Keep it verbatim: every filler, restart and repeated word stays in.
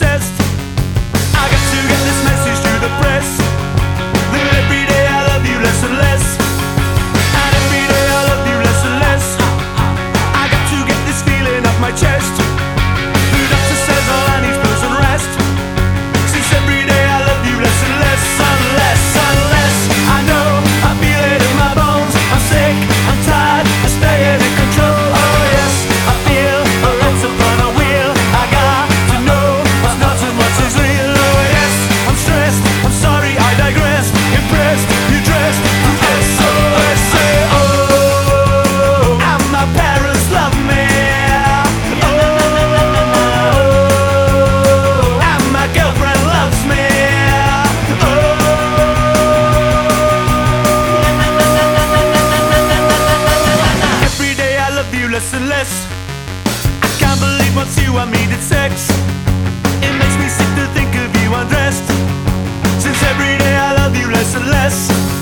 obsessed. I got to get this message to the press, that every day I love you less and less, and every day I love you less and less. I got to get this feeling off my chest. The doctor says all I need is pills and rest, since every day I love you less and less, unless, unless I know, I feel it in my bones. I'm sick, I'm tired of staying in control. Oh yes, I feel a lots of fun on wheel. I got to know what's not and what is real. Oh yes, I'm stressed, I'm sorry, I digress. Impressed, you dressed to S O S. Oh, and my parents love me. Oh, and my girlfriend loves me. Oh, every day I love you less and less. I can't believe once you and me did sex. It makes me sick to think of you undressed, since every day I love you less and less.